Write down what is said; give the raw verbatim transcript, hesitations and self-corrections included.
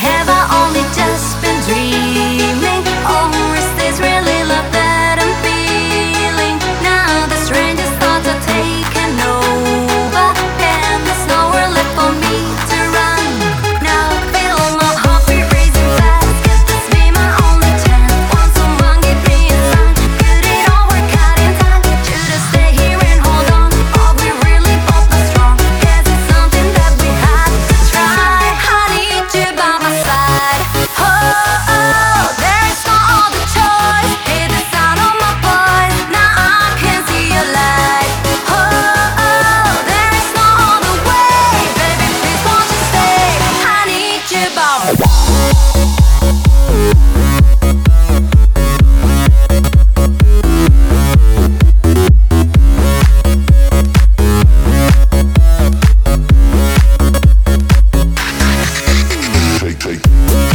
Have I only just been dreaming, or is this really love that I'm feeling? Now the strangest thoughts are taking over, and there's nowhere left for me to run. Now I feel my heartbeat racing fast. Could this be my only chance? Want someone give me a sign? Could it all work out in time? Should I stay here and hold on? Are we really both that strong? Guess it's something that we had to try. I need you by my side. Oh, oh, there's no other choice. Hear the sound of my voice. Now I can see your light. Oh, oh, there is no other way. Baby, please won't you stay? I need you by my Take, take.